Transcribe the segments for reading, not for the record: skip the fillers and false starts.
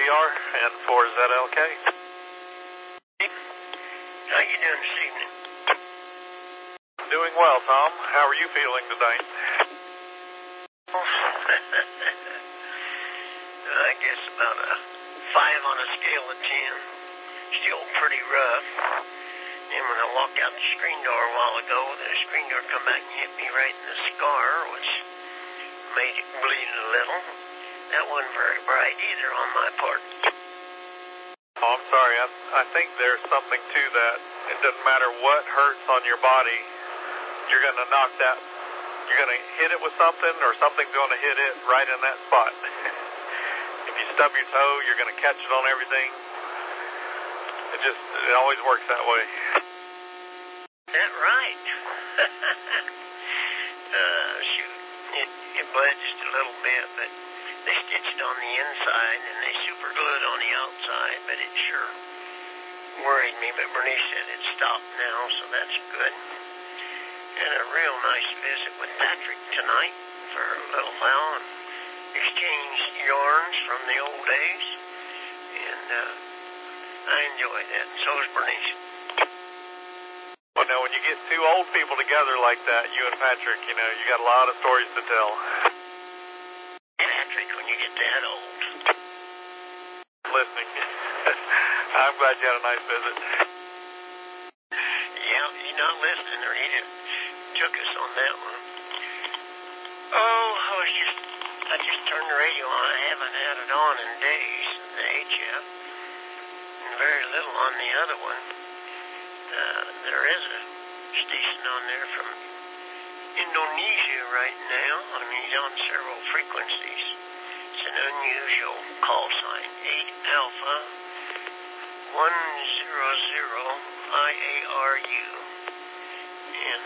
WBR and for ZLK. How you doing this evening? Doing well, Tom. How are you feeling today? I guess about a 5 on a scale of 10. Still pretty rough. And when I walked out the screen door a while ago, the screen door come back and hit me right in the scar, which made it bleed a little. That wasn't very bright either on my part. Oh, I'm sorry. I think there's something to that. It doesn't matter what hurts on your body. You're going to knock that. You're going to hit it with something, or something's going to hit it right in that spot. If you stub your toe, you're going to catch it on everything. It always works that way. Is that right? Shoot. It bled just a little bit, but they stitched on the inside and they super glued on the outside, but it sure worried me. But Bernice said it stopped now, so that's good. Had a real nice visit with Patrick tonight for a little while and exchanged yarns from the old days. And I enjoyed that, and so does Bernice. Well, now, when you get two old people together like that, you and Patrick, you got a lot of stories to tell. Patrick, when you get that old. Listening. I'm glad you had a nice visit. Yeah, he's not listening, or he'd have took us on that one. Oh, I just turned the radio on. I haven't had it on in days, the HF. Very little on the other one. There is a station on there from Indonesia right now. I mean, he's on several frequencies. It's an unusual call sign. 8 Alpha 100 IARU. And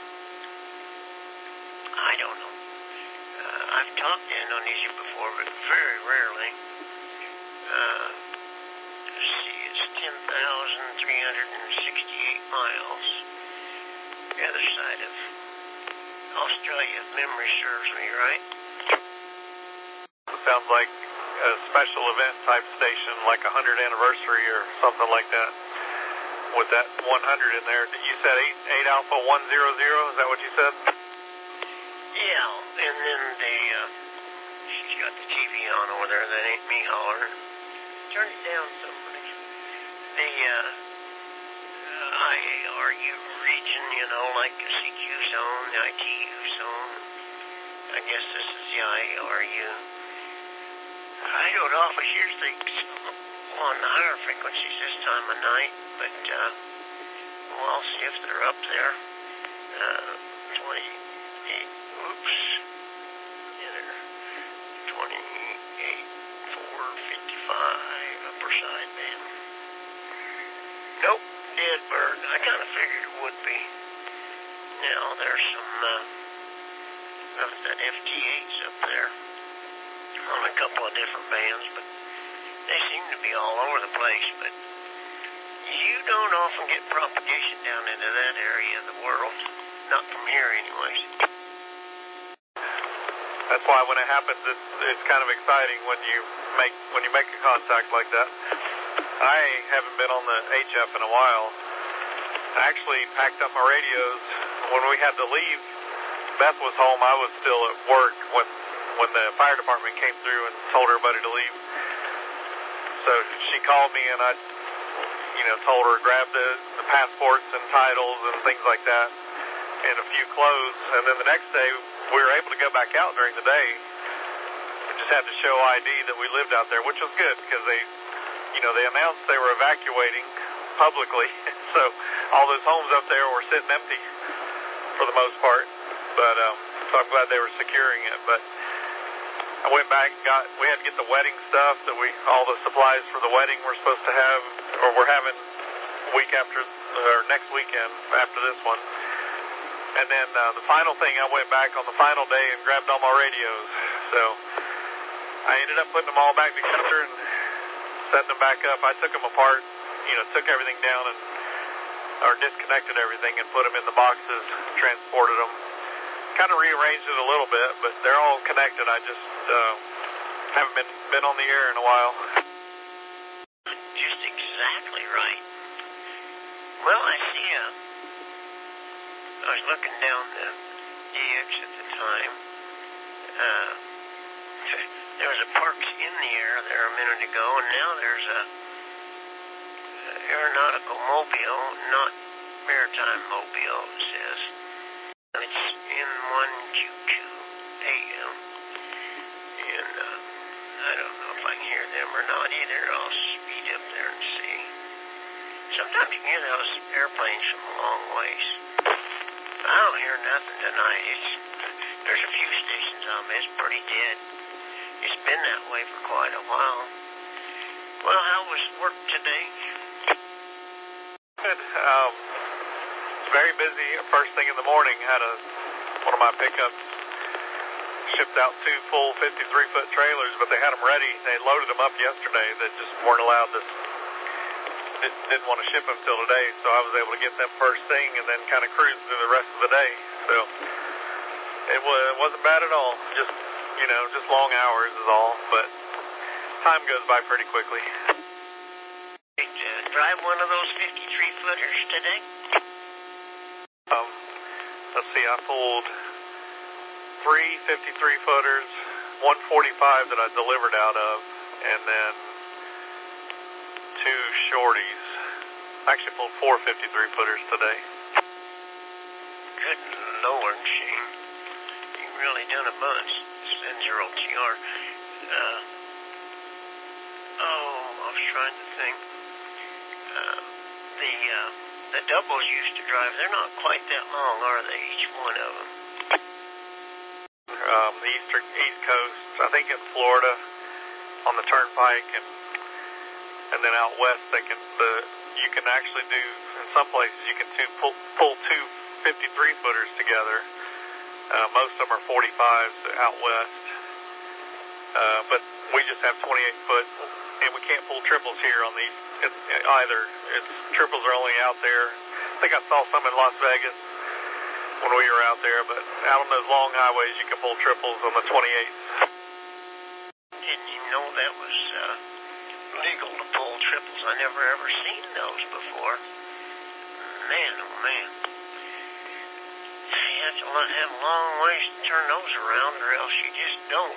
I don't know. I've talked to Indonesia before, but very rarely. It's 10,368 miles. The other side of Australia, if memory serves me right. It sounds like a special event type station, like a 100th anniversary or something like that. With that 100 in there. You said 8 Alpha 100, is that what you said? Yeah, and then she's got the TV on over there. That ain't me hollering. Turn it down, somebody. The IARU region, like the CQ zone, the ITU zone. I guess this is the IARU. I don't often hear things on the higher frequencies this time of night, but we'll see if they're up there. 28.455 upper sideband. Nope, dead bird. I kind of figured it would be. Now there's some of that FT8s up there on a couple of different bands, but they seem to be all over the place. But you don't often get propagation down into that area of the world. Not from here, anyways. That's why when it happens, it's kind of exciting when you make a contact like that. I haven't been on the HF in a while. I actually packed up my radios when we had to leave. Beth was home. I was still at work when the fire department came through and told everybody to leave. So she called me and I, told her to grab the passports and titles and things like that, and a few clothes. And then the next day, we were able to go back out during the day. We just had to show ID that we lived out there, which was good because they announced they were evacuating publicly. So all those homes up there were sitting empty for the most part. But so I'm glad they were securing it. But I went back and we had to get the wedding stuff all the supplies for the wedding we're supposed to have, or we're having next weekend after this one. And then the final thing, I went back on the final day and grabbed all my radios. So I ended up putting them all back together and setting them back up. I took them apart, took everything down or disconnected everything and put them in the boxes, transported them. Kind of rearranged it a little bit, but they're all connected. I just haven't been on the air in a while. I was looking down the DX at the time. There was a Parks in the air there a minute ago, and now there's a aeronautical mobile, not maritime mobile, it says. It's N1QQ AM. And I don't know if I can hear them or not either. I'll speed up there and see. Sometimes you can hear those airplanes from a long ways. I don't hear nothing tonight. There's a few stations on me. It's pretty dead. It's been that way for quite a while. Well, how was work today? Good. Very busy. First thing in the morning, had one of my pickups shipped out 2 full 53-foot trailers, but they had them ready. They loaded them up yesterday. They just weren't allowed to. Didn't want to ship them till today, so I was able to get them first thing and then kind of cruise through the rest of the day. So it wasn't bad at all. Just long hours is all, but time goes by pretty quickly. Did you drive one of those 53-footers today? Let's see, I pulled 3 53-footers, 145 that I delivered out of, and then 2 shorties. I actually pulled 4 53-footers today. Good Lord, Shane. You've really done a bunch. It's N0TR. I was trying to think. The doubles used to drive, they're not quite that long, are they, each one of them? The East Coast, I think in Florida, on the Turnpike, and then out west, you can actually do, in some places, you can pull 2 53-footers together. Most of them are 45s out west, but we just have 28-foot, and we can't pull triples here on these either. Triples are only out there. I think I saw some in Las Vegas when we were out there, but out on those long highways, you can pull triples on the 28s. Didn't you know that was legal to pull triples? I never ever seen those before. Man, oh man. You have to have a long ways to turn those around, or else you just don't.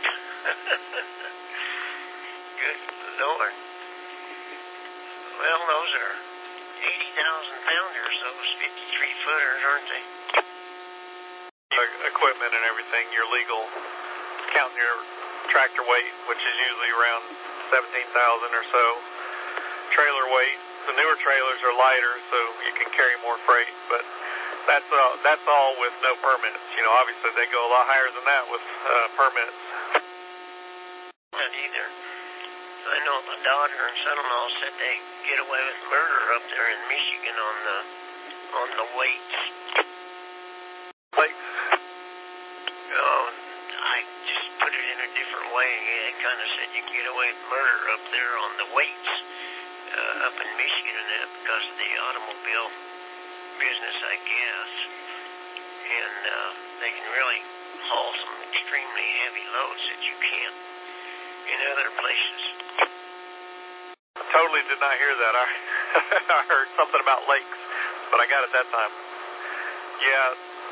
Good Lord. Well, those are 80,000-pounders, those 53-footers, aren't they? Equipment and everything, you're legal. Counting your tractor weight, which is usually around 17,000 or so. Trailer weight, the newer trailers are lighter, so you can carry more freight, but that's all with no permits. Obviously they go a lot higher than that with permits. Not either. I know my daughter and son-in-law said they get away with murder up there in Michigan on the weights. Lakes. Oh, I just put it in a different way. They kind of said you can get away with murder up there on the weights up in Michigan and that because of the automobile business, I guess. And they can really haul some extremely heavy loads that you can't in other places. I totally did not hear that. I heard something about lakes, but I got it that time. Yeah,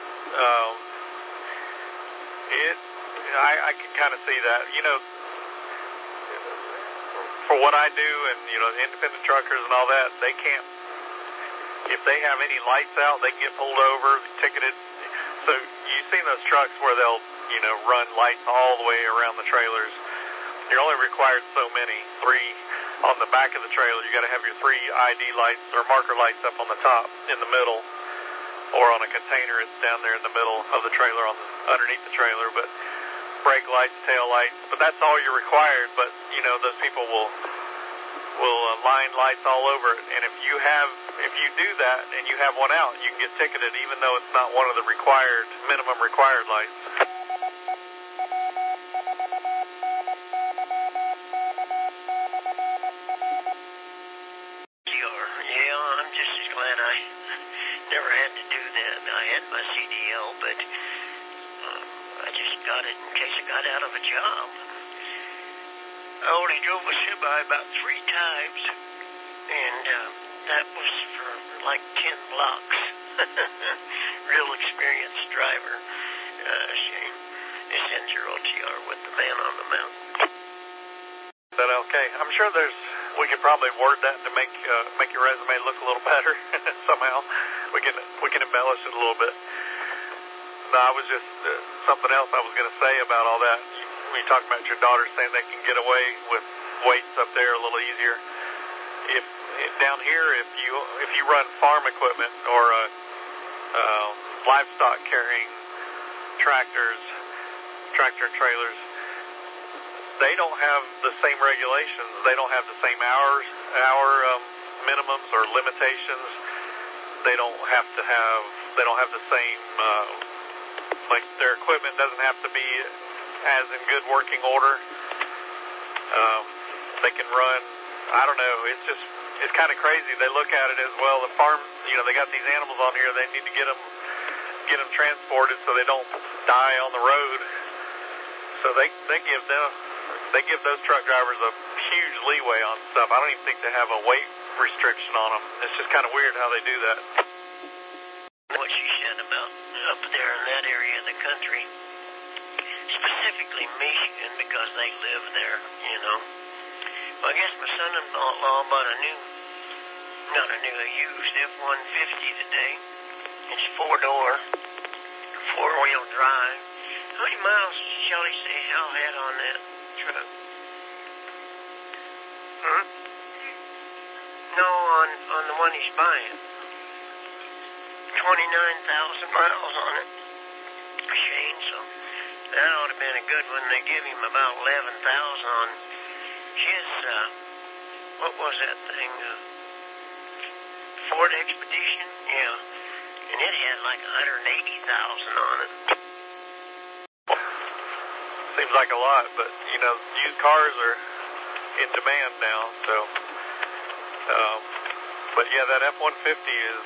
I can kind of see that. For what I do, and independent truckers and all that, they can't. If they have any lights out, they can get pulled over, ticketed. So you've seen those trucks where they'll run lights all the way around the trailers. You're only required so many. 3 on the back of the trailer. You got to have your 3 ID lights or marker lights up on the top, in the middle, or on a container. It's down there in the middle of the trailer, underneath the trailer. But brake lights, tail lights. But that's all you're required. But those people will line lights all over it. And if you do that and you have one out, you can get ticketed, even though it's not one of the minimum required lights. Never had to do that. I had my CDL, but I just got it in case I got out of a job. I only drove a semi about 3 times, and that was for like 10 blocks. Real expensive. your OTR with the Man on the Mountain. Is that okay? I'm sure we could probably word that to make your resume look a little better somehow. We can embellish it a little bit. No, I was just something else I was going to say about all that. When you talk about your daughter saying they can get away with weights up there a little easier. If down here, if you run farm equipment or livestock carrying tractor and trailers, they don't have the same regulations. They don't have the same hour minimums or limitations. They don't have the same like their equipment doesn't have to be as in good working order. They can run, I don't know, it's kind of crazy. They look at it as well, the farm, they got these animals on here, they need to get them transported so they don't die on the road. So they give those truck drivers a huge leeway on stuff. I don't even think they have a weight restriction on them. It's just kind of weird how they do that. What you said about up there in that area of the country, specifically Michigan, because they live there, Well, I guess my son-in-law bought a used F-150 today. It's 4-door, 4-wheel drive. How many miles did Shelly say Hal had on that truck? No, on the one he's buying. 29,000 miles on it. Shane, so that ought to have been a good one. They give him about 11,000 on his, what was that thing? Ford Expedition? Yeah. And it had like 180,000 on it. Seems like a lot, but, used cars are in demand now, so. But yeah, that F-150 is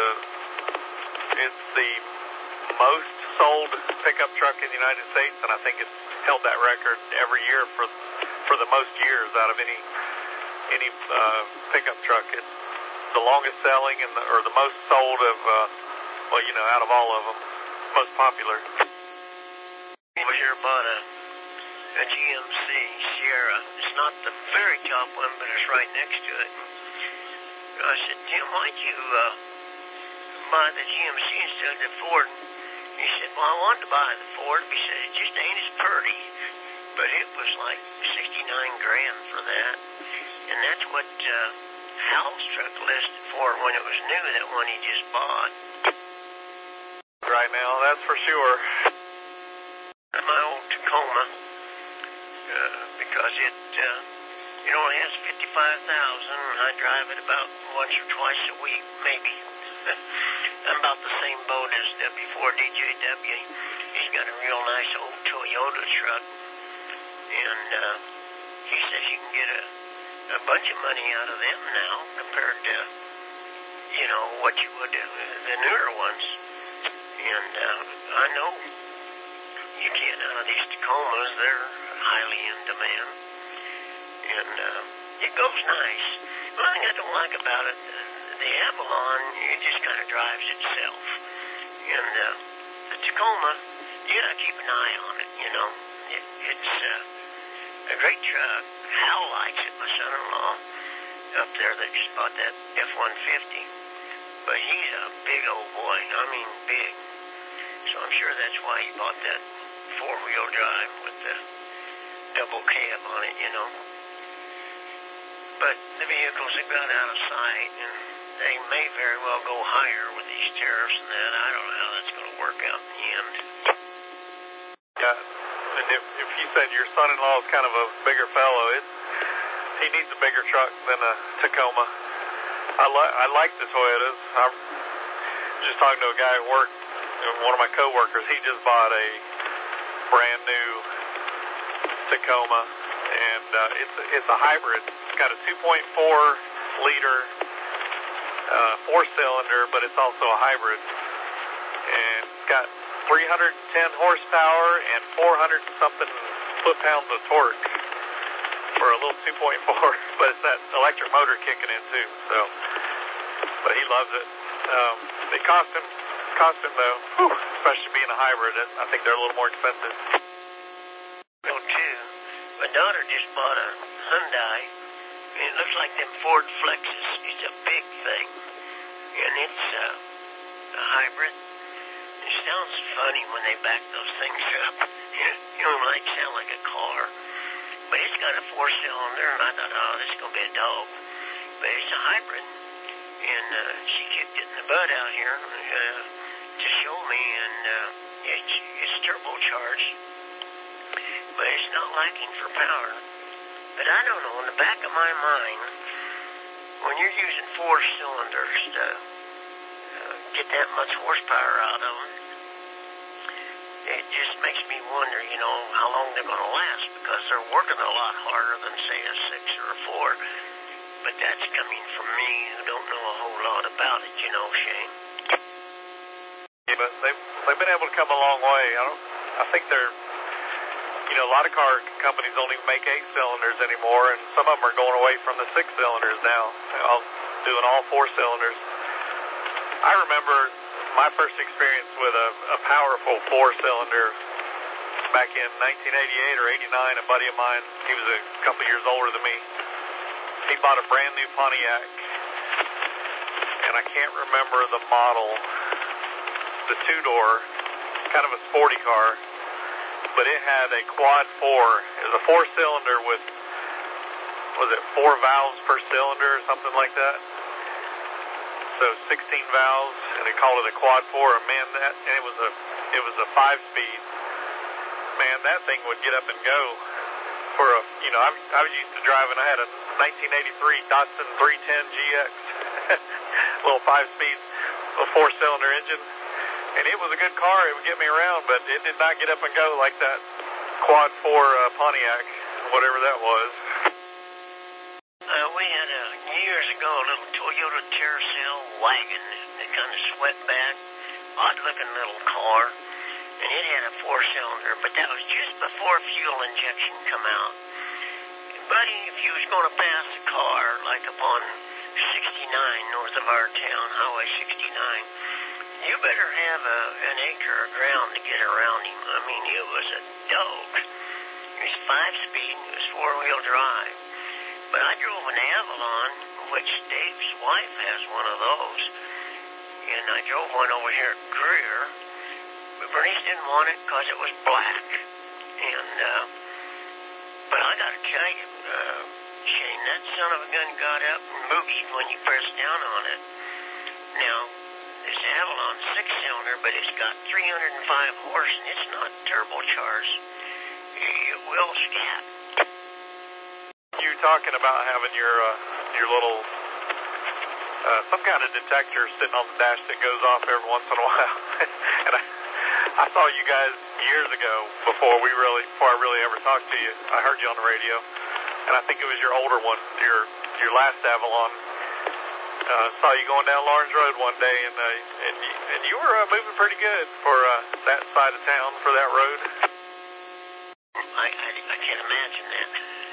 it's the most sold pickup truck in the United States, and I think it's held that record every year for the most years out of any pickup truck. It's the longest selling or the most sold of out of all of them, most popular. Over here bought a GMC Sierra. It's not the very top one, but it's right next to it. I said, Tim, why'd you buy the GMC instead of the Ford? He said, well, I wanted to buy the Ford. He said, it just ain't as pretty. But it was like $69,000 for that. And that's what Hal's truck listed for when it was new, that one he just bought. Right now, that's for sure. My old Tacoma, because it, only has 55,000, and I drive it about once or twice a week, maybe. I'm about the same boat as W4 DJW. He's got a real nice old Toyota truck, and he says you can get a bunch of money out of them now compared to, what you would the newer ones. And I know you can out of these Tacomas. They're highly in demand. And it goes nice. One thing I don't like about it, the Avalon, it just kind of drives itself. And the Tacoma, you got to keep an eye on it, It's a great truck. Hal likes it, my son-in-law up there that just bought that F-150. But he's a big old boy. I mean, big. So I'm sure that's why he bought that 4-wheel drive with the double cab on it, But the vehicles have got out of sight, and they may very well go higher with these tariffs and that. I don't know how that's going to work out in the end. Yeah, and if you said your son-in-law is kind of a bigger fellow, he needs a bigger truck than a Tacoma. I like the Toyotas. I'm just talking to a guy at work, one of my coworkers. He just bought a brand new Tacoma, and it's a hybrid. It's got a 2.4 liter 4-cylinder, but it's also a hybrid, and it's got 310 horsepower and 400 something foot-pounds of torque for a little 2.4, but it's that electric motor kicking in too. So, but he loves it. It cost him though, especially being a hybrid. I think they're a little more expensive. So too, my daughter just bought a Hyundai, and it looks like them Ford Flexes. It's a big thing, and it's a hybrid. It sounds funny when they back those things up. You know, it might sound like a car, but it's got a 4-cylinder, and I thought, oh, this is going to be a dog. But it's a hybrid, and she kicked it in the butt out here to show me, and it's turbocharged, but it's not lacking for power. But I don't know, in the back of my mind, when you're using 4 cylinders to get that much horsepower out of them, it just makes me wonder, you know, how long they're going to last, because they're working a lot harder than, say, a 6 or a 4. But that's coming from me who don't know a whole lot about it, you know, Shane. Yeah, but they've been able to come a long way. I think they're, you know, a lot of car companies don't even make 8 cylinders anymore, and some of them are going away from the 6 cylinders now, doing all 4 cylinders. I remember my first experience with a powerful 4-cylinder back in 1988 or 89. A buddy of mine, he was a couple years older than me. He bought a brand new Pontiac, and I can't remember the model, the 2-door, kind of a sporty car, but it had a quad 4. It was a 4-cylinder with, was it 4 valves per cylinder or something like that? So 16 valves, and they called it a quad 4. And man, it was a 5-speed. Man, that thing would get up and go for a, you know, I was used to driving. I had a 1983 Datsun 310 GX, little 5-speed, a 4-cylinder engine, and it was a good car. It would get me around, but it did not get up and go like that quad 4 Pontiac, whatever that was. We had years ago a little Toyota Tercel wagon that kind of swept back, odd-looking little car, and it had a 4-cylinder, but that was just before fuel injection come out. Buddy, if you was going to pass a car, like upon 69 north of our town, Highway 69, you better have an acre of ground to get around him. I mean, it was a dog. It was 5-speed, it was 4-wheel drive. But I drove an Avalon, which Dave's wife has one of those, and I drove one over here at Greer, but Bernice didn't want it because it was black. And, but I gotta tell you, Shane, that son of a gun got up and boogied when you pressed down on it. Now, this Avalon's 6-cylinder, but it's got 305 horse, and it's not turbocharged. It will scat. You're talking about having your little some kind of detector sitting on the dash that goes off every once in a while. And I saw you guys years ago before I really ever talked to you. I heard you on the radio, and I think it was your older one, your last Avalon. Saw you going down Lawrence Road one day, and you were moving pretty good for that side of town, for that road. I can't imagine that.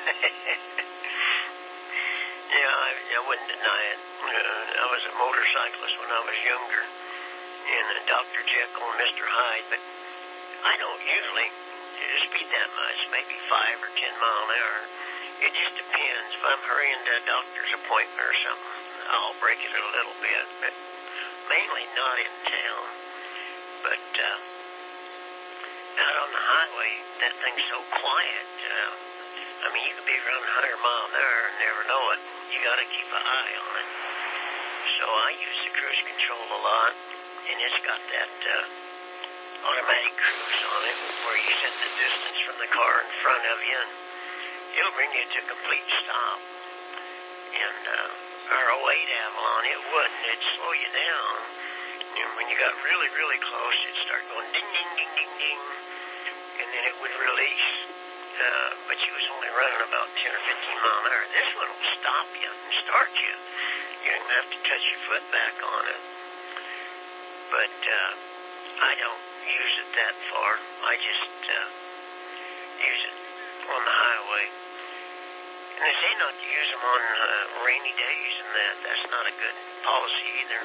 Yeah, I wouldn't deny it. I was a motorcyclist when I was younger, and Dr. Jekyll and Mr. Hyde, but I don't usually speed that much, maybe 5 or 10 mile an hour. It just depends. If I'm hurrying to a doctor's appointment or something, I'll break it a little bit, but mainly not in town. But out on the highway, that thing's so quiet. I mean, you could be running 100 mile an hour and never know it. You got to keep an eye on it. So I use the cruise control a lot, and it's got that automatic cruise on it where you set the distance from the car in front of you, and it'll bring you to a complete stop. And our 08 Avalon, it wouldn't. It'd slow you down. And when you got really, really close, it'd start going ding, ding, ding, ding, ding, and then it would release. But you was only running about 10 or 15 mile an hour. This one will stop you and start you. You don't even have to touch your foot back on it. But I don't use it that far. I just use it on the highway. And they say not to use them on rainy days and that. That's not a good policy either.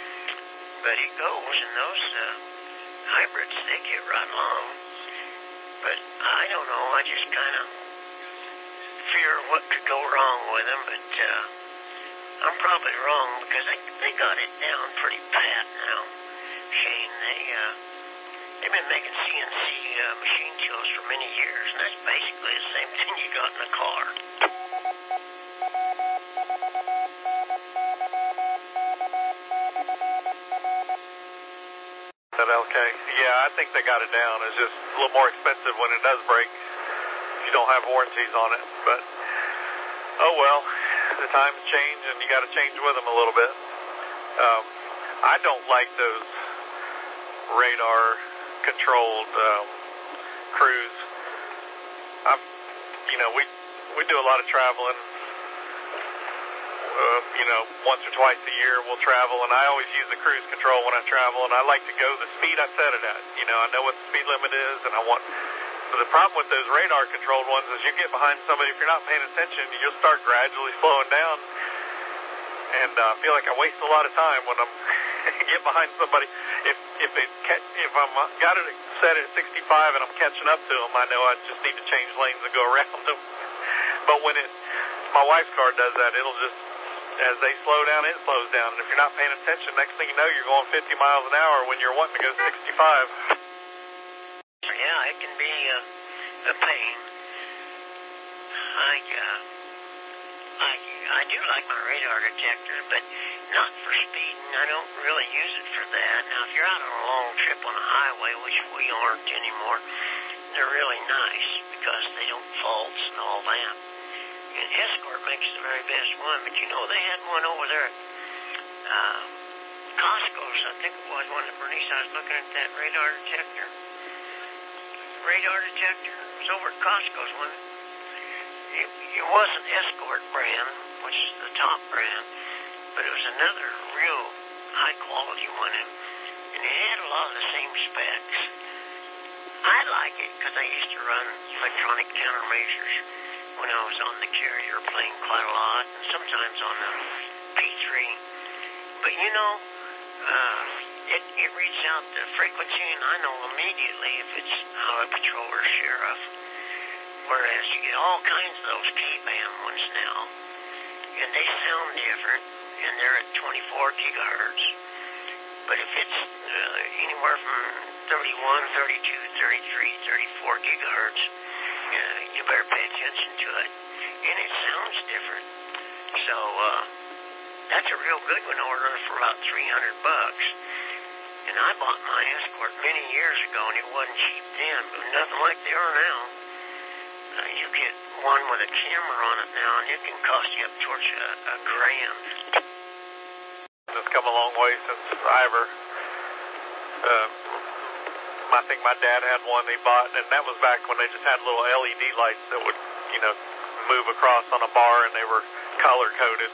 But it goes, and those hybrids, they get right along. But I don't know. I just kind of fear what could go wrong with them. But I'm probably wrong because they got it down pretty pat now. Shane, they've been making CNC machine tools for many years, and that's basically the same thing you got in a car. That LK. Yeah, I think they got it down. It's just a little more expensive when it does break if you don't have warranties on it. But, oh well, the times change and you got to change with them a little bit. I don't like those radar-controlled crews. We do a lot of traveling. Once or twice a year we'll travel, and I always use the cruise control when I travel, and I like to go the speed I set it at. I know what the speed limit is, and but the problem with those radar-controlled ones is you get behind somebody, if you're not paying attention, you'll start gradually slowing down, and I feel like I waste a lot of time when I'm get behind somebody. If I'm got it set at 65 and I'm catching up to them, I know I just need to change lanes and go around them. But when my wife's car does that, it'll just, as they slow down, it slows down. And if you're not paying attention, next thing you know, you're going 50 miles an hour when you're wanting to go 65. Yeah, it can be a pain. I do like my radar detector, but not for speeding. I don't really use it for that. Now, if you're out on a long trip on a highway, which we aren't anymore, they're really nice because they don't false and all that. And Escort makes the very best one, but they had one over there at Costco's. I think it was one that Bernice, I was looking at that radar detector. It was over at Costco's one. It wasn't Escort brand, which is the top brand, but it was another real high quality one, and it had a lot of the same specs. I like it because I used to run electronic countermeasures when I was on the carrier plane quite a lot, and sometimes on the P3. But it reads out the frequency, and I know immediately if it's highway patrol or sheriff. Whereas you get all kinds of those K-band ones now, and they sound different, and they're at 24 gigahertz. But if it's anywhere from 31, 32, 33, 34 gigahertz, you better pay attention to it. And it sounds different. So that's a real good one order for about $300. And I bought my Escort many years ago, and it wasn't cheap then, but nothing like they are now. You get one with a camera on it now, and it can cost you up towards $1,000. It's come a long way since I think my dad had one he bought, and that was back when they just had little LED lights that would, move across on a bar, and they were color coded.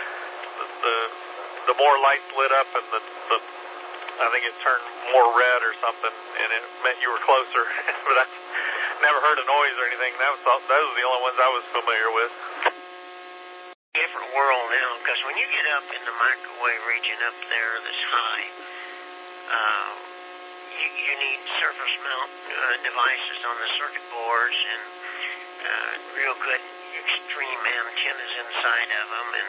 The more lights lit up, and I think it turned more red or something, and it meant you were closer. But I never heard a noise or anything. Those were the only ones I was familiar with. Different world now, because when you get up in the microwave region up there that's high, you need surface mount devices on the circuit boards and real good extreme antennas inside of them, and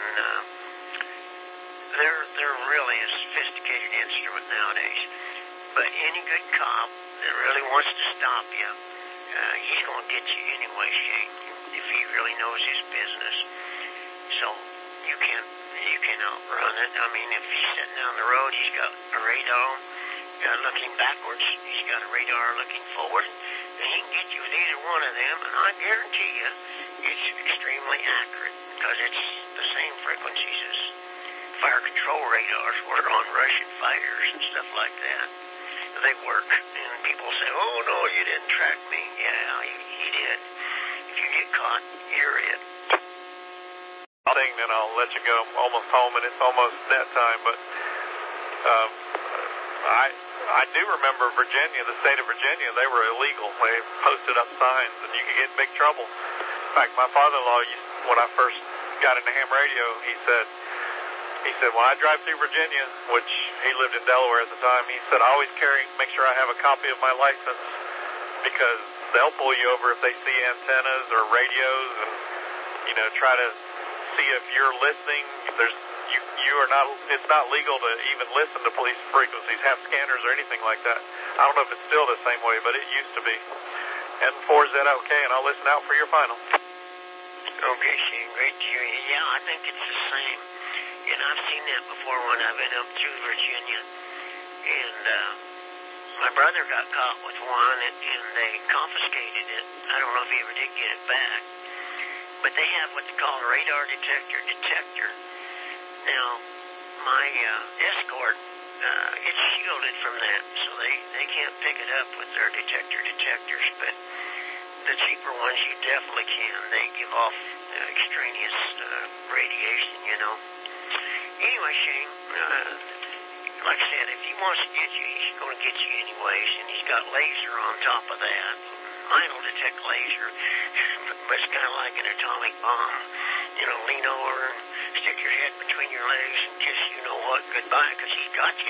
they're really a sophisticated instrument nowadays. But any good cop that really wants to stop you, he's going to get you anyway, Shane, if he really knows his business. So you can't outrun it. I mean, if he's sitting down the road, he's got a radar looking backwards. He's got a radar looking forward. And he can get you with either one of them, and I guarantee you it's extremely accurate because it's the same frequencies as fire control radars were on Russian fighters and stuff like that. They work, and people say, "Oh no, you didn't track me." Yeah, he did. If you get caught, you're it. Thing, then I'll let you go. I'm almost home, and it's almost that time. But I do remember Virginia, the state of Virginia. They were illegal. They posted up signs, and you could get in big trouble. In fact, my father-in-law, when I first got into ham radio, he said, when I drive through Virginia, which he lived in Delaware at the time, he said, I always make sure I have a copy of my license because they'll pull you over if they see antennas or radios and, try to see if you're listening. You are not, it's not legal to even listen to police frequencies, have scanners or anything like that. I don't know if it's still the same way, but it used to be. And 4ZOK, and I'll listen out for your final. Okay, Shane, great to hear you. Yeah, I think it's the same. And I've seen that before when I've been up through Virginia. And my brother got caught with one, and they confiscated it. I don't know if he ever did get it back. But they have what's called a radar detector. Now, my Escort gets shielded from that, so they can't pick it up with their detectors, but the cheaper ones you definitely can. They give off extraneous radiation, Anyway, Shane, like I said, if he wants to get you, he's going to get you anyways, and he's got laser on top of that. Mine will detect laser, but it's kind of like an atomic bomb. Lean over and stick your head between your legs and kiss you-know-what goodbye, because he's got you.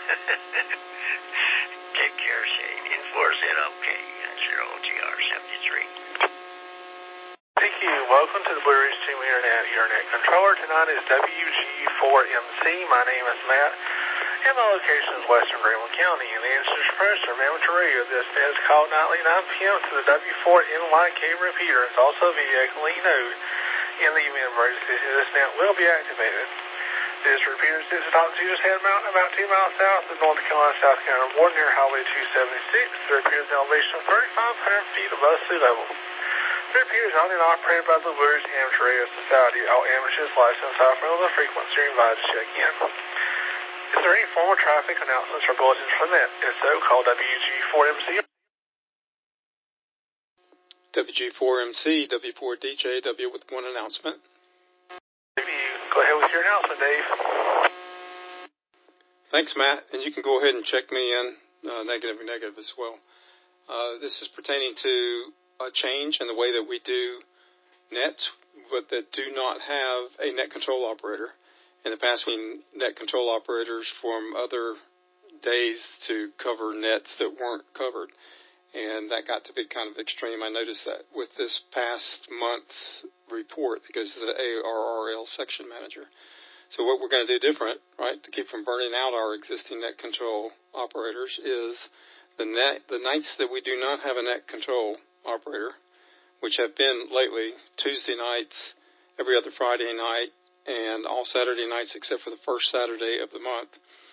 Take care, Shane. In 4ZOK and 0GR73. Thank you. Welcome to the Blue Ridge Team Internet Controller. Tonight is WG4MC. My name is Matt, and my location is Western Greenland County. And the answers first are amateur radio. This is called nightly 9 p.m. to the W4NYK repeater. It's also via Lee Node. In the event of emergency, this net will be activated. This repeater sits atop Cedars Head Mountain about 2 miles south of North Carolina South Carolina border near Highway 276. The repeater is an elevation of 3,500 feet above sea level. The repeater is owned and operated by the Blue Ridge Amateur Radio Society. All amateurs licensed have the frequency are invited to check in. Is there any formal traffic announcements or bulletins from that? If so, call WG4MC. WG4MC, W4DJW with one announcement. Go ahead with your announcement, Dave. Thanks, Matt. And you can go ahead and check me in, negative as well. This is pertaining to a change in the way that we do nets, but that do not have a net control operator. In the past, we net control operators from other days to cover nets that weren't covered. And that got to be kind of extreme. I noticed that with this past month's report that goes to the ARRL section manager. So what we're going to do different, right, to keep from burning out our existing net control operators is the nights that we do not have a net control operator, which have been lately Tuesday nights, every other Friday night, and all Saturday nights except for the first Saturday of the month,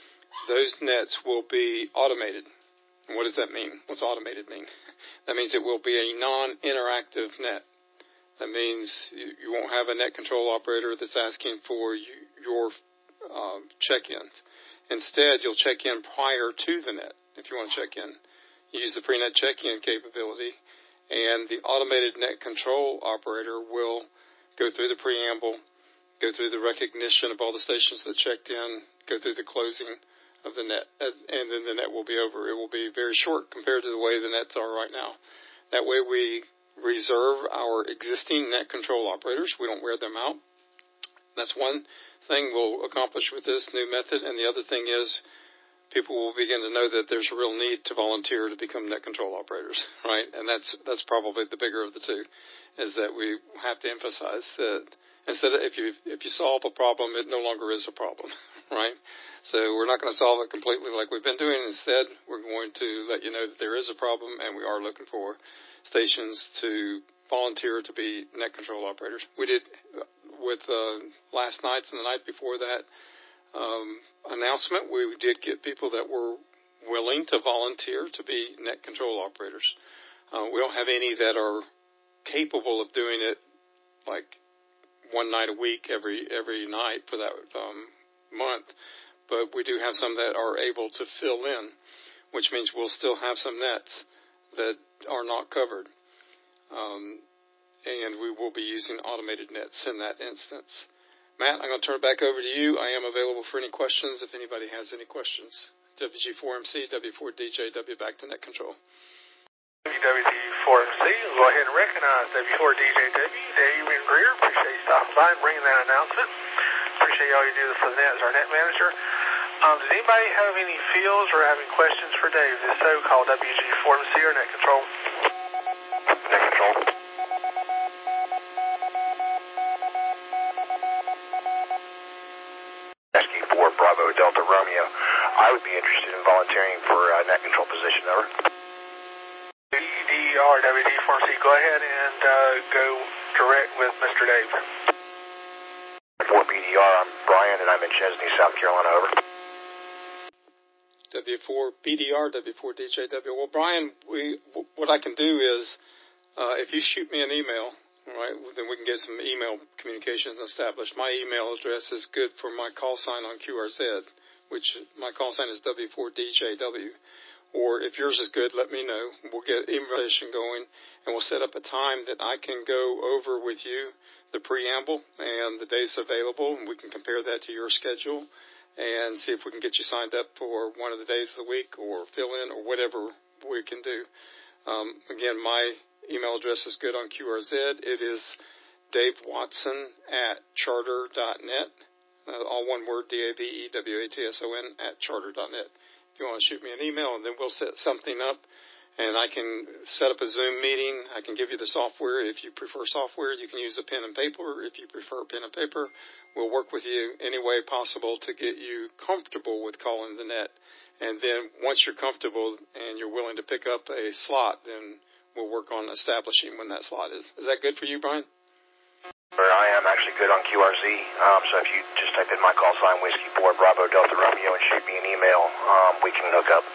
those nets will be automated. And what does that mean? What's automated mean? That means it will be a non-interactive net. That means you won't have a net control operator that's asking for your check-ins. Instead, you'll check in prior to the net if you want to check in. You use the pre-net check-in capability, and the automated net control operator will go through the preamble, go through the recognition of all the stations that checked in, go through the closing of the net, and then the net will be over. It will be very short compared to the way the nets are right now. That way we reserve our existing net control operators. We don't wear them out. That's one thing we'll accomplish with this new method, and the other thing is people will begin to know that there's a real need to volunteer to become net control operators, right? And that's probably the bigger of the two, is that we have to emphasize that instead of if you solve a problem, it no longer is a problem, right? So we're not going to solve it completely like we've been doing. Instead, we're going to let you know that there is a problem, and we are looking for stations to volunteer to be net control operators. We did with last night's and the night before that announcement, we did get people that were willing to volunteer to be net control operators. We don't have any that are capable of doing it like one night a week every night for that month, but we do have some that are able to fill in, which means we'll still have some nets that are not covered, and we will be using automated nets in that instance. Matt, I'm going to turn it back over to you. I am available for any questions if anybody has any questions. WG4MC, W4DJW, back to net control. WG4MC, go ahead and recognize W4DJW. Dave and Greer, appreciate you stopping by and bringing that announcement. Appreciate all you do for the net as our net manager. Does anybody have any fields or having questions for Dave? If so, call WG4MC or net control. Control. Rescue 4 Bravo Delta Romeo. I would be interested in volunteering for net control position, over. BDR, WG4MC, go ahead and go direct with Mr. Dave. 4 BDR, I'm Brian, and I'm in Chesney, South Carolina, over. W4 BDR, W4 DJW. Well, Brian, what I can do is, if you shoot me an email, right, then we can get some email communications established. My email address is good for my call sign on QRZ, which my call sign is W4 DJW. Or if yours is good, let me know. We'll get email session going, and we'll set up a time that I can go over with you the preamble and the days available, and we can compare that to your schedule and see if we can get you signed up for one of the days of the week or fill in or whatever we can do. Again, my email address is good on QRZ. It is davewatson@charter.net. All one word, DAVEWATSON @charter.net. If you want to shoot me an email, and then we'll set something up, and I can set up a Zoom meeting. I can give you the software. If you prefer software, you can use a pen and paper. If you prefer pen and paper, we'll work with you any way possible to get you comfortable with calling the net. And then once you're comfortable and you're willing to pick up a slot, then we'll work on establishing when that slot is. Is that good for you, Brian? I am actually good on QRZ, so if you just type in my call sign, Whiskey 4 Bravo Delta Romeo, and shoot me an email, we can hook up.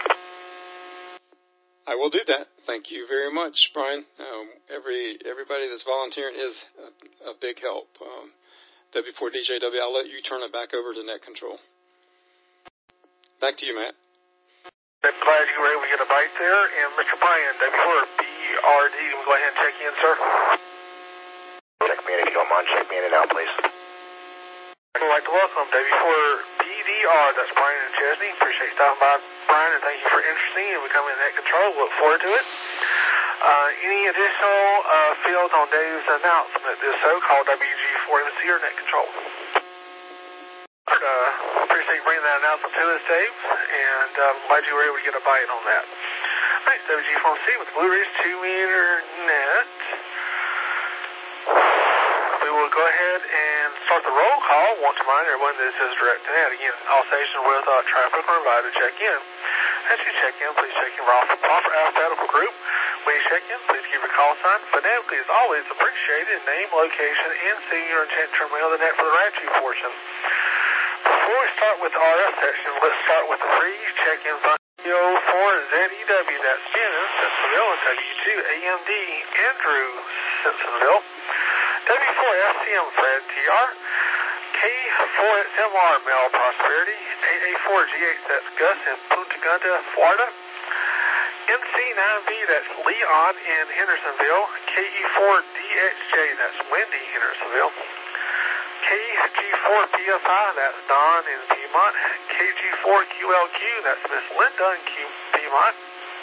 I will do that. Thank you very much, Brian. Everybody that's volunteering is a big help. W4DJW, I'll let you turn it back over to net control. Back to you, Matt. I'm glad you were able to get a bite there. And Mr. Brian, W4BRD, go ahead and check in, sir. Check me in if you don't mind. Check me in and out, please. I'd like to welcome W4BDR, that's Brian and Chesney. Appreciate you stopping by, Brian, and thank you for interesting in becoming net control. Look forward to it. Any additional fields on Dave's announcement? If so, call WG4MC or net control. Appreciate you bringing that announcement to us, Dave, and I'm glad you were able to get a bite on that. All right, WG4MC with Blue Ridge 2-meter net. We will go ahead and start the roll call. Want to remind everyone this is direct to net. Again, all stations with traffic are invited to check in. As you check in, please check in with the proper alphabetical group. When you check in, please give your call sign. Phonetically is always appreciated. Name, location, and city your intent to mail the net for the RATU portion. Before we start with the RF section, let's start with the pre-check-in function. 4ZEW, that's Janice, Simpsonville, and W2AMD, Andrew, Simpsonville. W4SCM, Fred, TR. K4SMR, Mel, Prosperity. AA4GH, that's Gus in Punta Gunda, Florida. MC9V, that's Leon in Hendersonville. KE4DHJ, that's Wendy, Hendersonville. KG4PFI, that's Don in Piedmont. KG4QLQ, that's Miss Linda in Piedmont.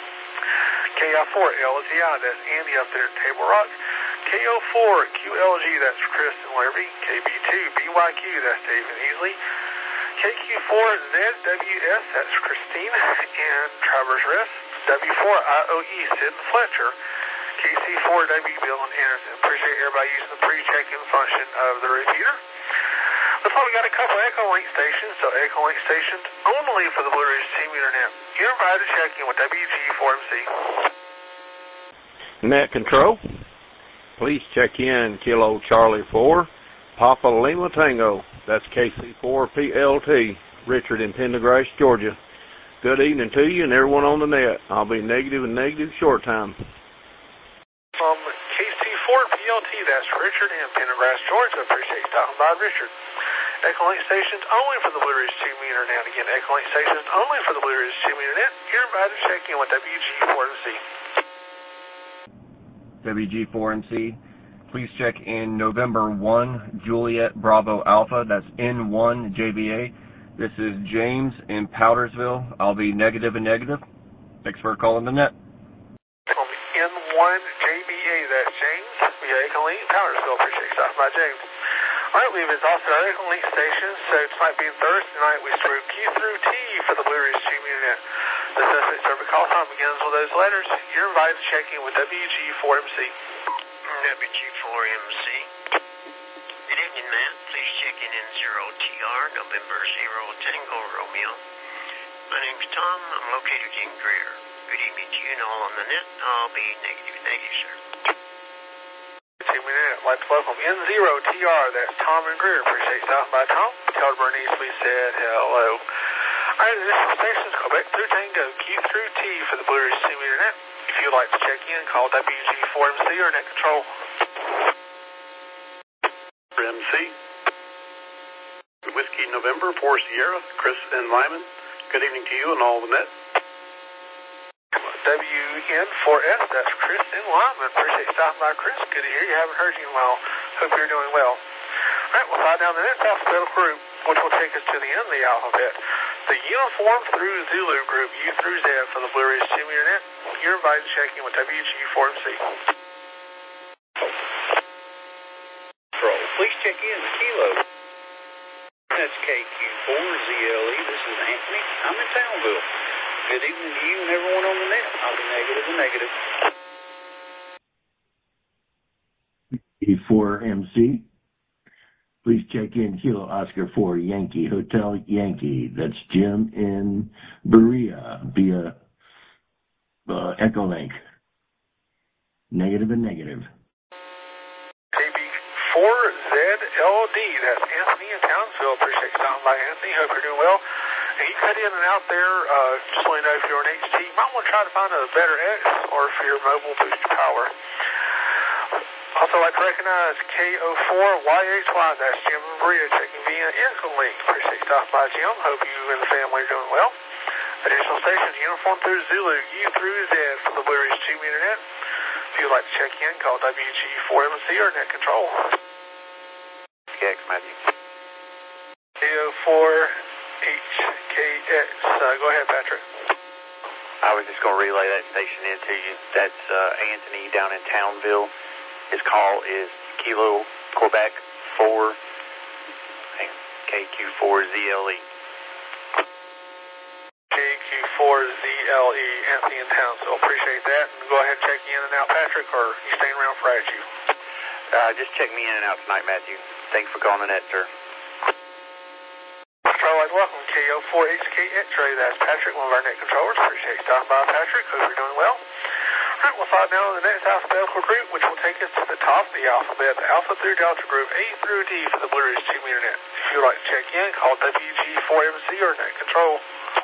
KI4LZI, that's Andy up there in Table Rock. KO4QLG, that's Chris in Larrabee. KB2BYQ, that's Dave in Easley. KQ4ZWS, that's Christine in Traverse Rest. W4IOE, Sid and Fletcher. KC4W, Bill and Anderson. Appreciate everybody using the pre-check-in function of the repeater. Looks like we got a couple Echo Link stations, so Echo Link stations only for the Blue Ridge Team Internet. You're invited to check in with WG4MC. Net control, please check in Kilo Charlie 4, Papa Lima Tango. That's KC4PLT, Richard in Pendergrass, Georgia. Good evening to you and everyone on the net. I'll be negative and negative short time. From KC4PLT, that's Richard in Pendergrass, Georgia. Appreciate you stopping by, Richard. Echo Link stations only for the Blue Ridge Team Internet. Again, Echo Link stations only for the Blue Ridge Team Internet. You're invited to check in with WG4MC. WG4MC, please check in November 1, Juliet Bravo Alpha. That's N1 JBA. This is James in Powdersville. I'll be negative and negative. Thanks for calling the net. N1 JBA, that's James. We got Echo Link, Powdersville. Appreciate you stopping by, James. All right, we've exhausted our Echo Link stations, so tonight being Thursday night, we threw Q through T for the Blue Ridge Team Internet. The suspect server call time begins with those letters. You're invited to check in with WG4MC. WG4MC. Good evening, Matt. Please check in 0TR, November 0 Tango Romeo. My name's Tom. I'm located in Greer. Good evening to you and all on the net. I'll be negative, sir. 2 minutes. I'd like to welcome N0TR. That's Tom and Greer. Appreciate stopping by, Tom. Tell Bernice we said hello. Alright, additional stations, Quebec through Tango, Q through T for the Blue Ridge Team Internet. If you'd like to check in, call WG4MC or Net Control. MC. Whiskey November 4 Sierra, Chris and Lyman. Good evening to you and all the net. WN4S, that's Chris and Lyman. Appreciate stopping by, Chris. Good to hear you. Haven't heard you in a while. Hope you're doing well. Alright, we'll fly down the next alphabetical group, which will take us to the end of the alphabet. The uniform through Zulu group, U through Z for the Blue Ridge Team Internet. You're invited to check in with WG4MC. Please check in the Kilo. That's KQ4ZLE. This is Anthony. I'm in Townville. Good evening to you and everyone on the net. I'll be negative. E4MC. Please check in Kilo Oscar 4 Yankee Hotel Yankee. That's Jim in Berea via Echolink. Negative. KB4ZLD, that's Anthony in Townsville. Appreciate stopping by, Anthony. Hope you're doing well. And you cut in and out there, just let me know if you're on HT. You might want to try to find a better X or for your mobile boost power. Also, I'd like to recognize KO4YHY, that's Jim in Berea, checking via Echolink. Appreciate stopping by, Jim. Hope you and the family are doing well. Additional stations, uniform through Zulu, U through Z for the Blue Ridge Team Internet. If you'd like to check in, call WG4MC or Net Control. KX, Matthew. KO4HKX. Go ahead, Patrick. I was just going to relay that station in to you. That's Anthony down in Townville. His call is Kilo Quebec 4 KQ4ZLE. KQ4ZLE, Anthony in Townsville. Appreciate that. And go ahead and check in and out, Patrick, or you staying around for you? Just check me in and out tonight, Matthew. Thanks for calling the net, sir. Control, I'd welcome KO4HK X-Ray. That's Patrick, one of our net controllers. Appreciate stopping by, Patrick. Hope you're doing well. Alright, we'll fly down to the next alphabetical group, which will take us to the top of the alphabet, the Alpha through Delta group, A through D for the Blue Ridge Team Internet. If you'd like to check in, call WG4MC or Net Control.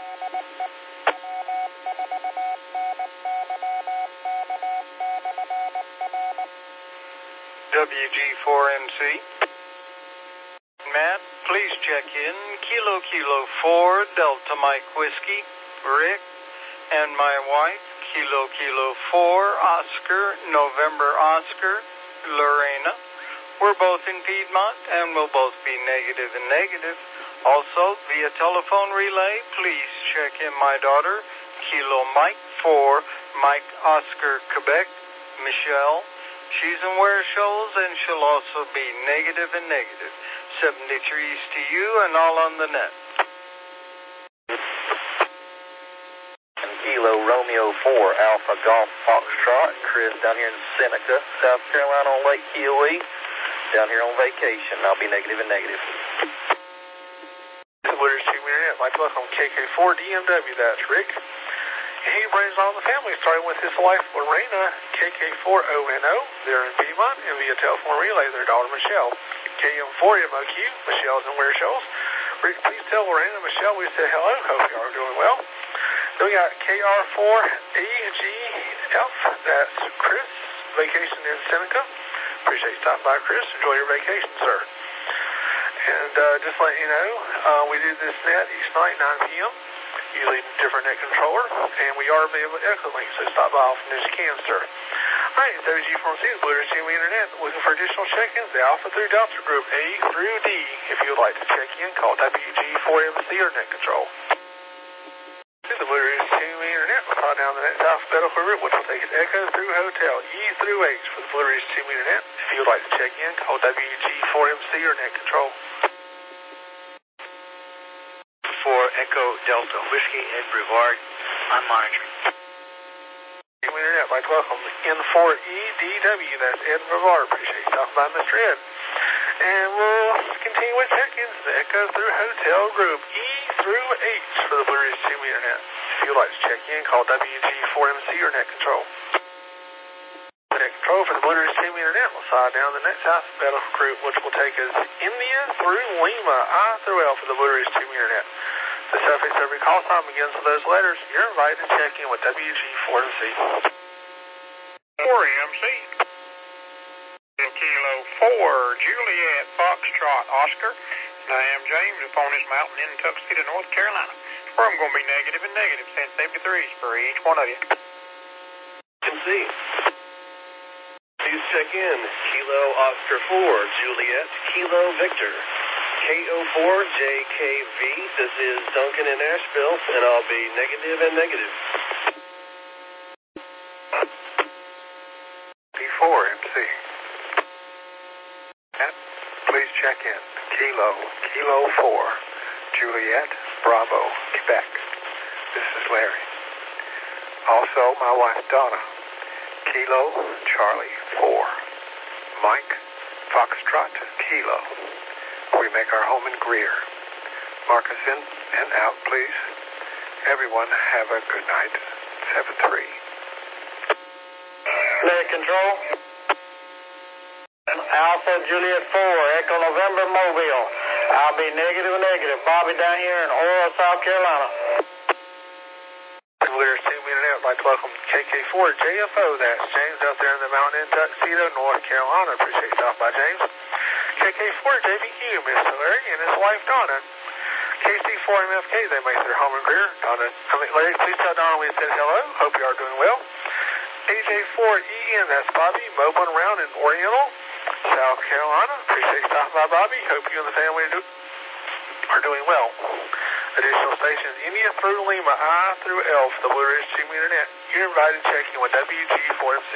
WG4MC. Matt, please check in Kilo 4 Delta Mike Whiskey, Rick, and my wife, Kilo 4 Oscar November Oscar, Lorena. We're both in Piedmont and we'll both be negative. Also, via telephone relay, please check in my daughter, Kilo Mike 4 Mike Oscar Quebec, Michelle. She's in Ware Shoals and she'll also be negative. 73s to you and all on the net. Kilo Romeo 4 Alpha Golf Foxtrot. Chris down here in Seneca, South Carolina on Lake Kiowee. Down here on vacation. I'll be negative. The Blue Ridge Team Internet. I'd like to welcome KK4DMW. That's Rick. He brings on the family, starting with his wife, Lorena, KK4ONO. They're in Piedmont, and via telephone relay, their daughter, Michelle. KM4MOQ, Michelle's in Ware Shoals. Rick, please tell Lorena and Michelle we said hello. Hope you are doing well. Then we got KR4AGF. That's Chris, vacation in Seneca. Appreciate you stopping by, Chris. Enjoy your vacation, sir. And just letting you know, we do this net each night, 9 p.m. Usually different net controller, and we are available at Echolink, so stop by often as you can, sir. Alright, it's WG4MC, the Blue Ridge Team Internet. Looking for additional check-ins, the Alpha through Delta group, A through D. If you would like to check in, call WG4MC or Net Control. The Blue Ridge Team Internet, we'll call down the next alphabetical route, which will take us Echo through Hotel, E through H for the Blue Ridge Team Internet. If you would like to check in, call WG4MC or Net Control. For Echo Delta Whiskey Ed Brevard, I'm monitoring. Team Internet, I'd like to welcome N4EDW, that's Ed Brevard. Appreciate you stopping by, Mr. Ed. And we'll continue with check-ins. The Echo through Hotel Group E through H for the Blue Ridge Team Internet. If you'd like to check in, call WG4MC or Net Control. The Net Control for the Blue Ridge Team Internet will slide down the next alphabetical group, which will take us India through Lima, I through L for the Blue Ridge Team Internet. The suffix every call sign begins with those letters. You're invited to check in with WG4MC. 4MC. Kilo 4, Juliet, Foxtrot, Oscar. And I am James upon this mountain in Tuxedo, North Carolina, where I'm going to be negative and negative, send 73s for each one of you. MC. Please check in. Kilo Oscar 4, Juliet, Kilo Victor. KO4JKV, this is Duncan in Asheville, and I'll be negative and negative. B4MC. Please check in. Kilo 4, Juliet, Bravo, Quebec. This is Larry. Also, my wife Donna. Kilo, Charlie 4, Mike, Foxtrot, Kilo. We make our home in Greer. Mark us in and out, please. Everyone have a good night. 7-3. Net Control. Alpha Juliet 4, Echo November Mobile. I'll be negative. Bobby down here in Oral, South Carolina. Leaders Team Internet would like to welcome KK4 JFO. That's James out there in the mountain in Tuxedo, North Carolina. Appreciate you stopping by, James. KK4 JBQ, Mr. Larry and his wife Donna. KC4MFK, they make their home in Greer. Larry, please tell Donna we said hello. Hope you are doing well. AJ4EN, that's Bobby, mobile around in Oriental, South Carolina. Appreciate you stopping by, Bobby. Hope you and the family are doing well. Additional stations, India through Lima, I through L for the Blue Ridge Team Internet. You're invited to check in with WG4MC.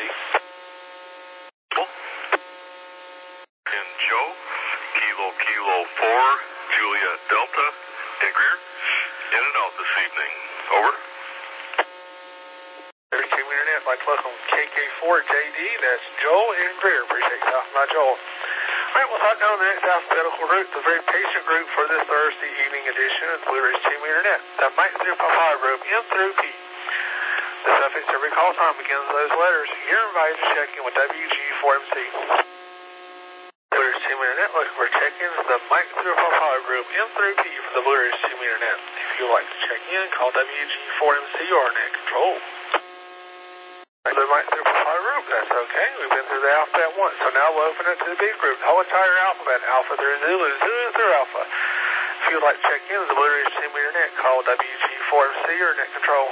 And Joe, Kilo 4, Julia Delta, in Greer. In and out this evening. Over. There's Team Internet. I'd like to welcome KK4JD. That's Joel in Greer. Appreciate you stopping by, Joel. All right, we'll talk down the next alphabetical group, the very patient group for this Thursday evening edition of the Blue Ridge Team Internet. The Mike through Papa group, N through P. The suffix every call time begins with those letters. You're invited to check in with WG4MC. Blue Ridge Team Internet looking for check-ins. The Mike through Papa group, N through P for the Blue Ridge Team Internet. If you'd like to check in, call WG4MC or Net Control. The Mike through Papa group, that's okay. We've been through the alphabet once, so now we'll open it to the big group. The whole entire alphabet, Alpha through Zulu, Zulu through Alpha. If you'd like to check in with the Blue Ridge Team Internet, call WG4MC or Net Control.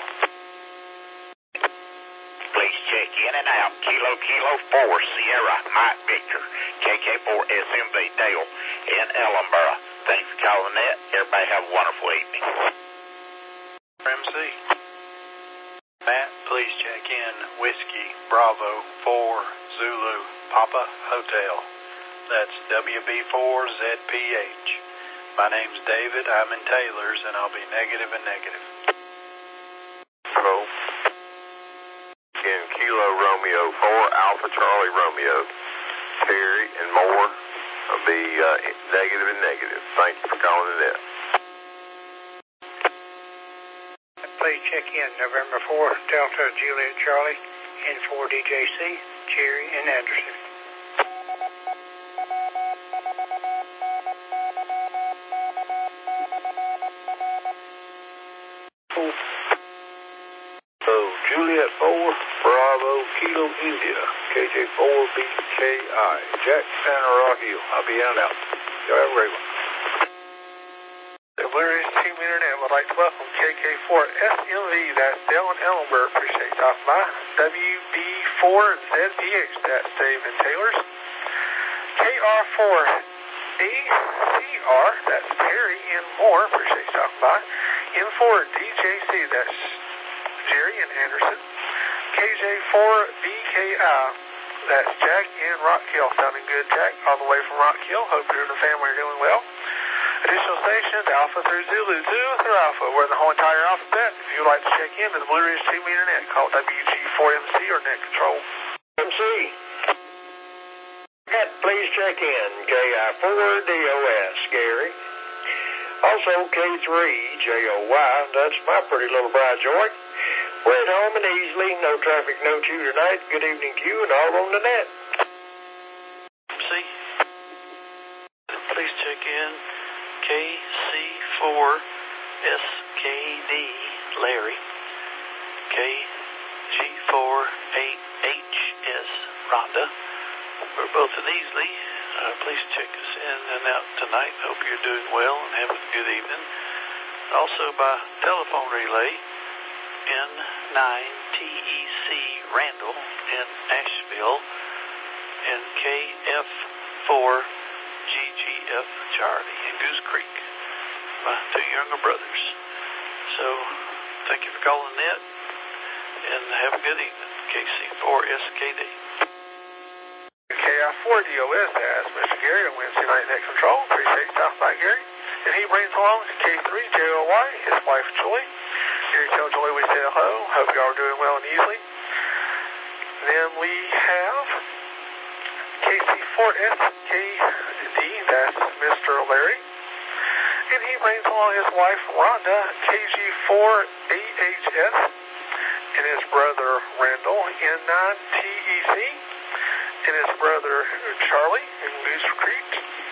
Please check in and out. Kilo 4, Sierra, Mike Victor, KK4 SMV Dale in Ellenboro. Thanks for calling that. Everybody have a wonderful evening. MC. Matt, please check in. Whiskey, Bravo, 4, Zulu, Papa, Hotel. That's WB4ZPH. My name's David. I'm in Taylor's, and I'll be negative and negative. Hello. In Kilo Romeo 4, Alpha Charlie Romeo. Terry and Moore will be negative and negative. Thank you for calling it in. Please check in November 4, Delta Juliet Charlie, N4 DJC, Jerry and Anderson. So, Juliet 4, Bravo, Kilo India, KJ4BKI, Jack Santa Rock Hill. I'll be out and out. Y'all have a great one. The Blue Ridge Team Internet would like to welcome KK4SMV, that's Dale and Ellenberg. Appreciate you stopping by. WB4ZPH, that's Dave and Taylor's. KR4ACR, that's Perry and Moore. Appreciate you stopping by. N4DJC, that's Jerry and Anderson. KJ4BKI, that's Jack and Rock Hill. Sounding good, Jack, all the way from Rock Hill. Hope you and the family are doing well. Additional stations, Alpha through Zulu, Zulu through Alpha. We're in the whole entire alphabet. If you'd like to check in to the Blue Ridge Team Internet, call WG4MC or Net Control. MC. Please check in KI4DOS, Gary. Also K3JOY, that's my pretty little bride joy. We're at home and easily, no traffic, no chew tonight. Good evening to you and all on the net. MC. Please check in KC4SKD, Larry. KG48HS, Rhonda. We're both in Easley. Please check us in and out tonight. Hope you're doing well and having a good evening. Also by telephone relay, N9TEC Randall in Asheville, and KF4GGF Charlie in Goose Creek, my two younger brothers. So thank you for calling Net, and have a good evening. KC4SKD. KI4DOS has Mr. Gary on Wednesday night Net Control. Appreciate you stopping by, Gary. And he brings along K3JOY, his wife Julie. Gary, tell Julie we say hello. Hope you all are doing well and easily. Then we have KC4SKD, that's Mr. Larry. And he brings along his wife Rhonda, KG4AHS, and his brother Randall, N9TEC, and his brother Charlie in Goose Creek,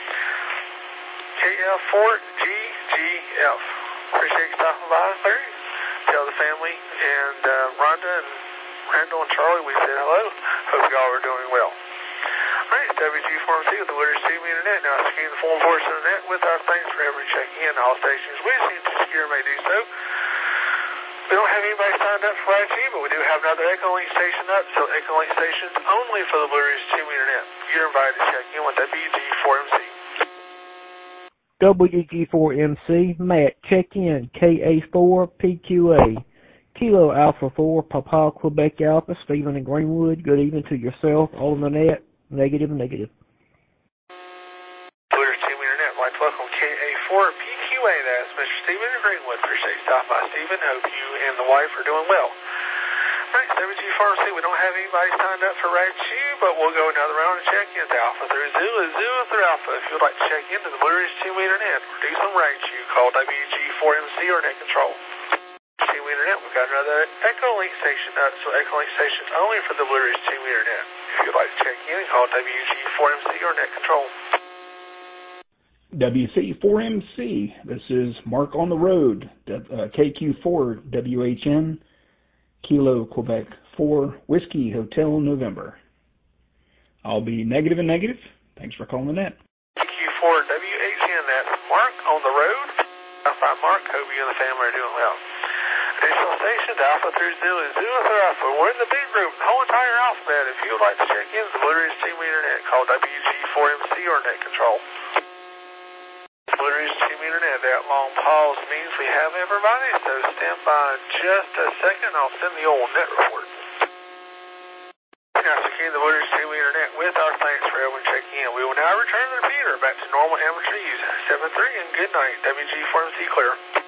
KF4GGF. Appreciate you stopping by, Larry. Tell the family and Rhonda and Randall and Charlie we said hello. Hope y'all are doing well. Alright, WG4MC with the Wooders TV Internet. Now securing the full force of the net with our thanks for every checking in. All stations wishing to secure may do so. We don't have anybody signed up for IT, but we do have another Echolink station up, so Echolink stations only for the Blue Ridge TV Internet. You're invited to check in with WG4MC. WG4MC, Matt, check in, KA4PQA, Kilo Alpha 4, Papa Quebec Alpha, Stephen and Greenwood, good evening to yourself, all on the net, negative. Blue Ridge TV Internet, I'd like to welcome KA4PQA, that's Mr. Stephen and Greenwood. Appreciate you stopping by, Stephen. Hope you and the wife are doing well. Right, WG4MC, we don't have anybody signed up for Right Shoe, but we'll go another round of check-ins. Alpha through Zulu, Zulu through Alpha. If you'd like to check into the Blue Ridge TV Internet or do some Right Shoe, call WG4MC or Net Control. TV Internet, we've got another Echolink station up, so Echolink stations only for the Blue Ridge TV Internet. If you'd like to check in, call WG4MC or Net Control. WC4MC, this is Mark on the Road, KQ4WHN, Kilo Quebec 4, Whiskey Hotel November. I'll be negative and negative. Thanks for calling the net. KQ4WHN, that's Mark on the Road. Alpha Mark, hope you and the family are doing well. Additional stations, Alpha through Zulu, Zulu through Alpha. We're in the big group, the whole entire alphabet. If you would like to check in the Blue Ridge TV Internet, call WG4MC or Net Control. Blue Ridge TV Internet, that long pause means we have everybody, so stand by just a second. I'll send the old net report. Now securing the Blue Ridge TV Internet with our thanks for everyone checking in. We will now return the repeater back to normal amateur use. 7-3 and good night. WG4MC clear.